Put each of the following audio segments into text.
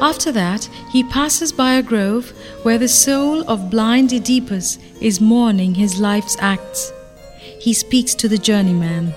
After that, he passes by a grove where the soul of blind Oedipus is mourning his life's acts. He speaks to the journeyman.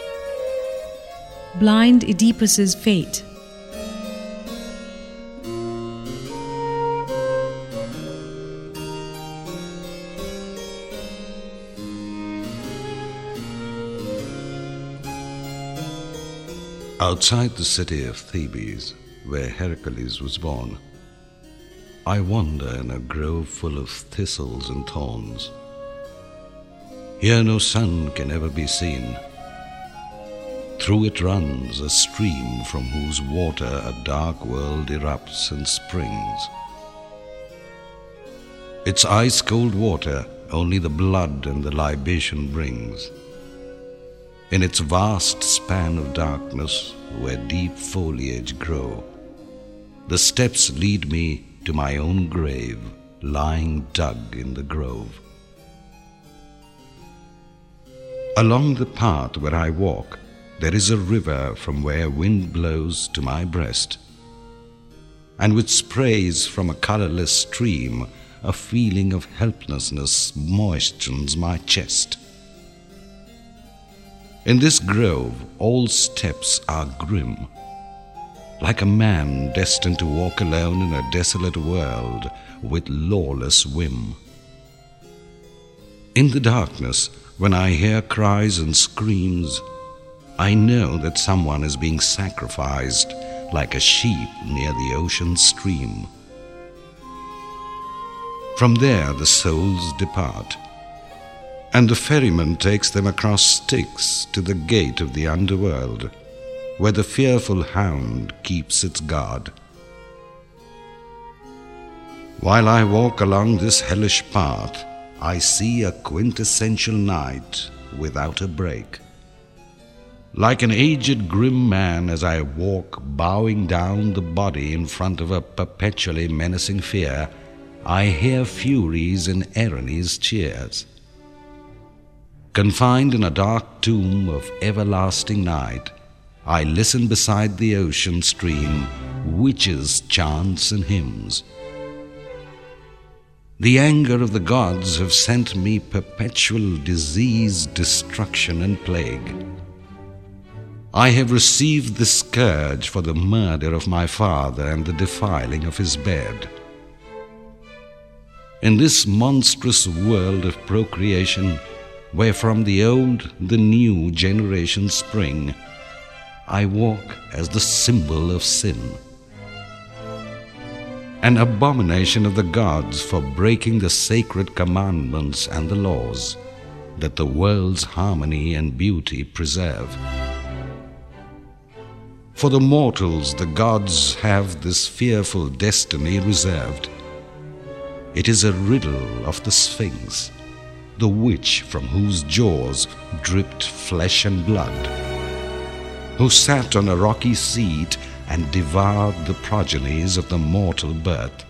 Blind Oedipus's fate. Outside the city of Thebes, where Heracles was born, I wander in a grove full of thistles and thorns. Here no sun can ever be seen. Through it runs a stream from whose water a dark world erupts and springs. Its ice-cold water only the blood and the libation brings. In its vast span of darkness, where deep foliage grow, the steps lead me to my own grave, lying dug in the grove. Along the path where I walk, there is a river from where wind blows to my breast, and with sprays from a colorless stream, a feeling of helplessness moistens my chest. In this grove, all steps are grim, like a man destined to walk alone in a desolate world with lawless whim. In the darkness, when I hear cries and screams, I know that someone is being sacrificed like a sheep near the ocean stream. From there the souls depart, and the ferryman takes them across Styx to the gate of the underworld, where the fearful hound keeps its guard. While I walk along this hellish path, I see a quintessential night without a break. Like an aged grim man as I walk bowing down the body in front of a perpetually menacing fear, I hear Furies and Erinyes' cheers. Confined in a dark tomb of everlasting night, I listen beside the ocean stream, witches' chants and hymns. The anger of the gods have sent me perpetual disease, destruction, and plague. I have received the scourge for the murder of my father and the defiling of his bed. In this monstrous world of procreation, where from the old the new generations spring, I walk as the symbol of sin, an abomination of the gods for breaking the sacred commandments and the laws that the world's harmony and beauty preserve. For the mortals the gods have this fearful destiny reserved. It is a riddle of the Sphinx, the witch from whose jaws dripped flesh and blood, who sat on a rocky seat and devoured the progenies of the mortal birth.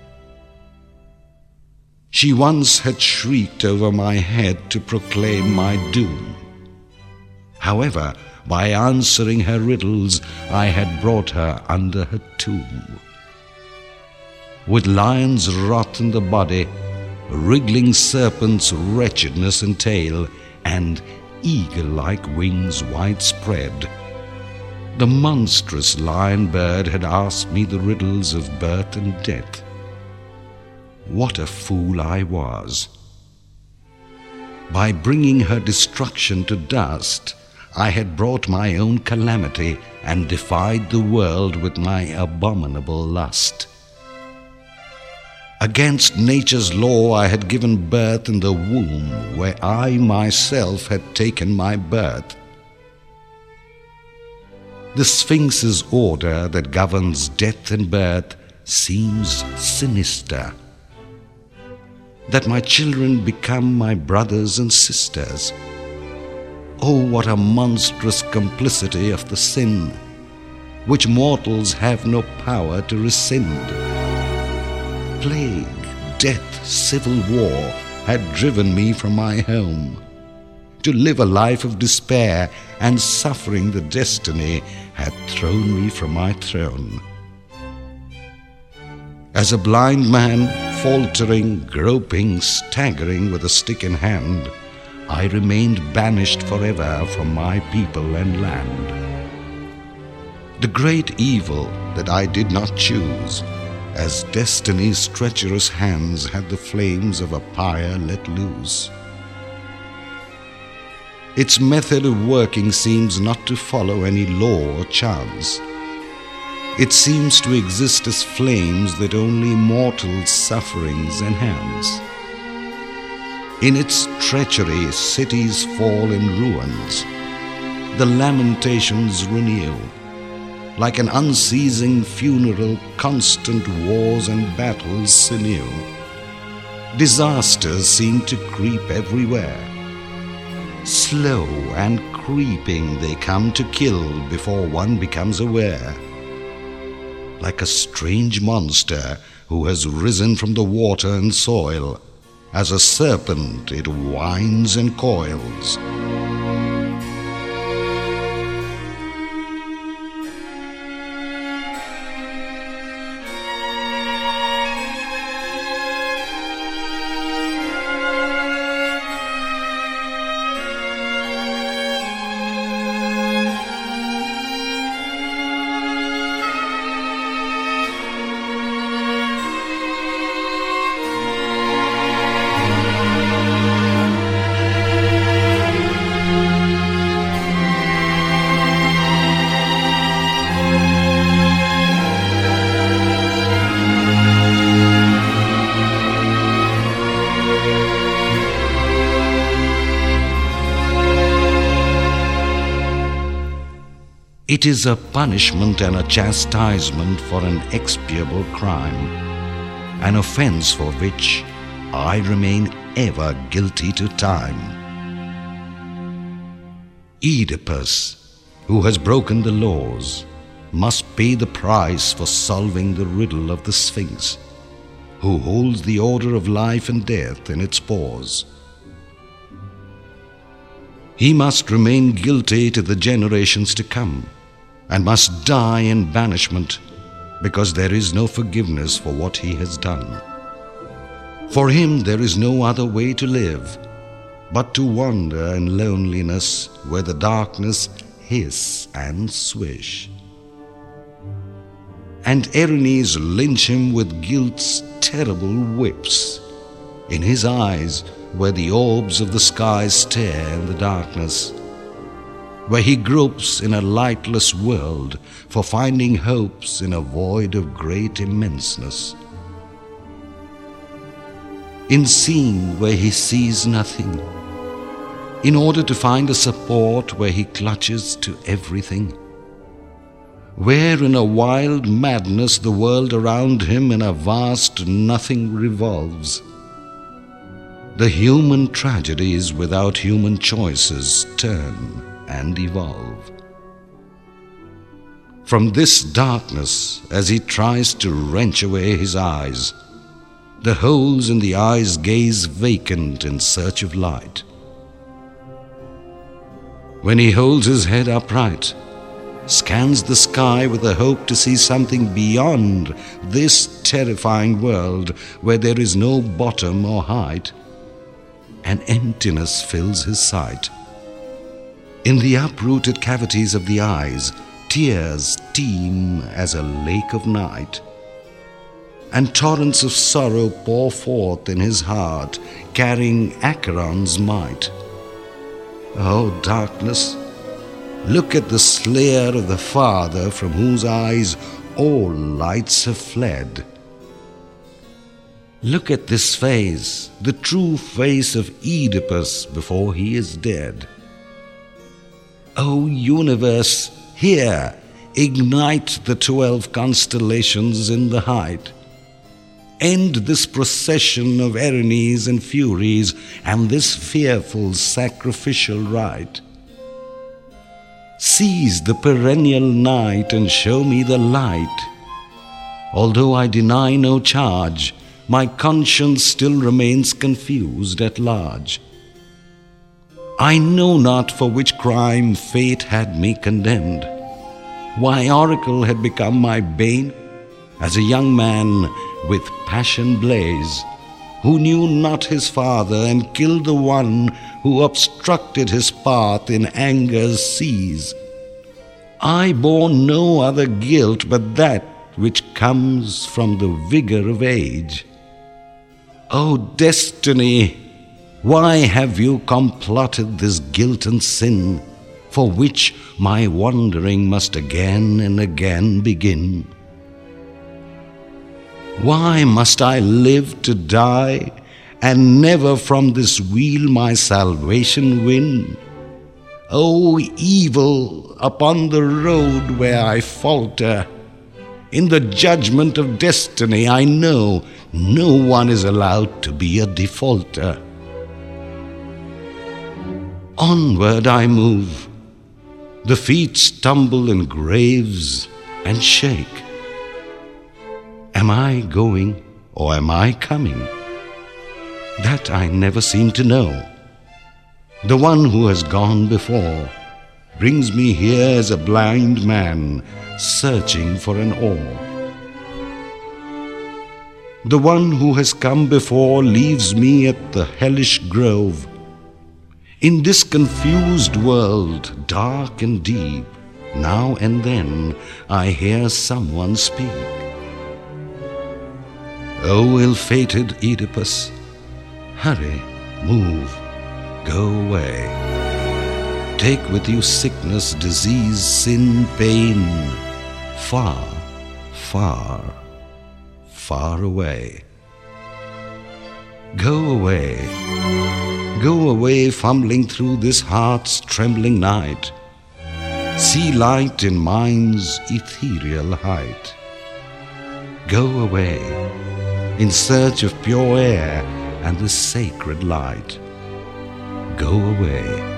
She once had shrieked over my head to proclaim my doom. However, by answering her riddles, I had brought her under her tomb. With lion's rot in the body, wriggling serpent's wretchedness in tail, and eagle-like wings widespread, the monstrous lion bird had asked me the riddles of birth and death. What a fool I was! By bringing her destruction to dust, I had brought my own calamity and defied the world with my abominable lust. Against nature's law I had given birth in the womb where I myself had taken my birth. The Sphinx's order that governs death and birth seems sinister. That my children become my brothers and sisters. Oh, what a monstrous complicity of the sin, which mortals have no power to rescind. Plague, death, civil war had driven me from my home. To live a life of despair and suffering, the destiny had thrown me from my throne. As a blind man, faltering, groping, staggering with a stick in hand, I remained banished forever from my people and land. The great evil that I did not choose, as destiny's treacherous hands had the flames of a pyre let loose. Its method of working seems not to follow any law or chance. It seems to exist as flames that only mortal sufferings enhance. In its treachery, cities fall in ruins. The lamentations renew. Like an unceasing funeral, constant wars and battles sinew. Disasters seem to creep everywhere. Slow and creeping they come to kill before one becomes aware. Like a strange monster who has risen from the water and soil, as a serpent it winds and coils. It is a punishment and a chastisement for an expiable crime, an offense for which I remain ever guilty to time. Oedipus, who has broken the laws, must pay the price for solving the riddle of the Sphinx, who holds the order of life and death in its paws. He must remain guilty to the generations to come, and must die in banishment, because there is no forgiveness for what he has done. For him there is no other way to live, but to wander in loneliness where the darkness hiss and swish. And Erinyes lynch him with guilt's terrible whips. In his eyes where the orbs of the sky stare in the darkness, where he gropes in a lightless world for finding hopes in a void of great immenseness. In seeing where he sees nothing, in order to find a support where he clutches to everything, where in a wild madness the world around him in a vast nothing revolves. The human tragedies without human choices turn and evolve. From this darkness, as he tries to wrench away his eyes, the holes in the eyes gaze vacant in search of light. When he holds his head upright, scans the sky with a hope to see something beyond this terrifying world where there is no bottom or height, an emptiness fills his sight. In the uprooted cavities of the eyes, tears steam as a lake of night, and torrents of sorrow pour forth in his heart, carrying Acheron's might. O darkness, look at the slayer of the father from whose eyes all lights have fled. Look at this face, the true face of Oedipus before he is dead. O universe, here, ignite the 12 constellations in the height. End this procession of Erinyes and Furies and this fearful sacrificial rite. Seize the perennial night and show me the light. Although I deny no charge, my conscience still remains confused at large. I know not for which crime fate had me condemned, why oracle had become my bane. As a young man, with passion blaze, who knew not his father, and killed the one who obstructed his path in anger's seas. I bore no other guilt but that which comes from the vigor of age. O destiny, why have you complotted this guilt and sin, for which my wandering must again and again begin? Why must I live to die, and never from this wheel my salvation win? O evil upon the road where I falter, in the judgment of destiny I know no one is allowed to be a defaulter. Onward I move, the feet stumble in graves and shake. Am I going or am I coming? That I never seem to know. The one who has gone before brings me here as a blind man searching for an oar. The one who has come before leaves me at the hellish grove. In this confused world, dark and deep, now and then I hear someone speak. O ill-fated Oedipus, hurry, move, go away. Take with you sickness, disease, sin, pain, far, far, far away. Go away, fumbling through this heart's trembling night. See light in mind's ethereal height. Go away, in search of pure air and the sacred light. Go away.